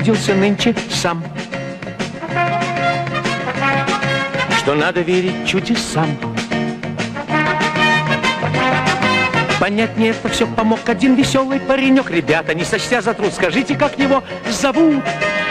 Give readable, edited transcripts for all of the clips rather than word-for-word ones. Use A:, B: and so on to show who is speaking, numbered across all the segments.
A: убедился нынче сам, что надо верить чудесам. Понятнее это все помог один веселый паренек. Ребята, не сочтя за труд, скажите, как его зовут?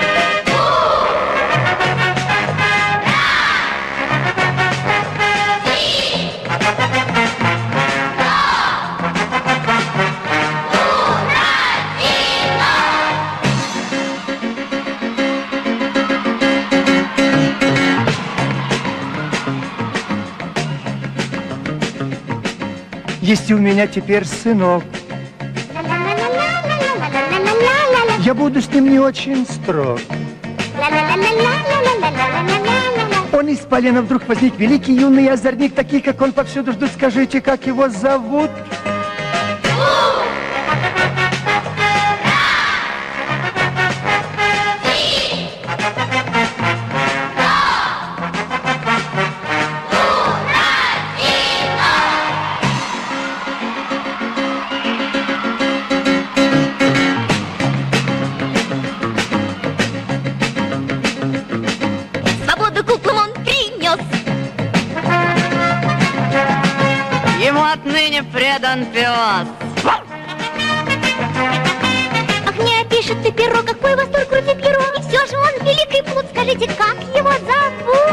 B: Есть у меня теперь сынок. Я буду с ним не очень строг. Он из полена вдруг возник, великий юный озорник, такие, как он, повсюду ждут. Скажите, как его зовут?
C: Отныне предан пес.
D: Ах, не опишет ты перо, какой восторг крутит перо. И все же он великий плут. Скажите, как его зовут?